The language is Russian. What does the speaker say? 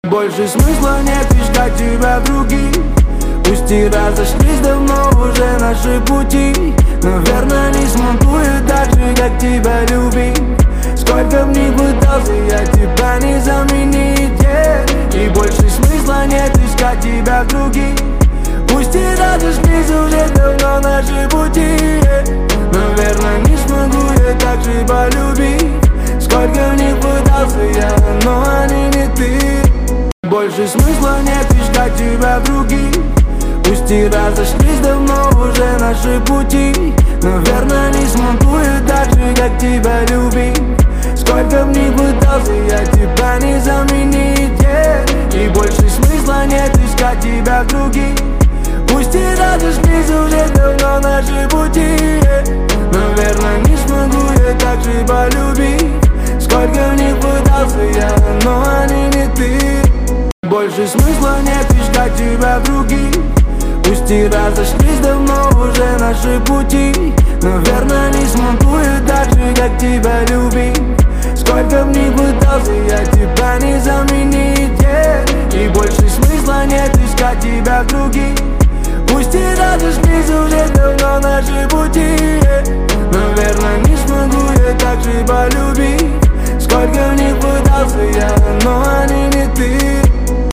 Больше смысла нет искать тебя в других. Пусть и разошлись давно уже наши пути, наверное, не смогу я так же, как тебя любить. Сколько б ни пытался я тебя не заменить, и больше смысла нет искать тебя в других. Пусть и разошлись уже давно наши пути, наверное, не смогу я так же полюбить. Сколько б ни пытался я, но они не ты. Больше смысла нет искать тебя в других. Пусть и разошлись давно уже наши пути, наверное, не смогу я так же, как тебя любить. Сколько б ни пытался я тебя не заменить, и больше смысла нет искать тебя в других. Пусть и разошлись уже давно наши пути, наверное, не смогу я так же полюбить. Сколько б ни пытался я, но они не ты. Больше смысла нет искать тебя в других. Пусть и разошлись давно уже наши пути, наверное, не смогу я так же, как тебя любить. Сколько б ни пытался я тебя не заменить, и больше смысла нет искать тебя в других. Пусть и разошлись уже давно наши пути, наверное, не смогу я так же полюбить. Сколько б ни пытался я, но они не ты.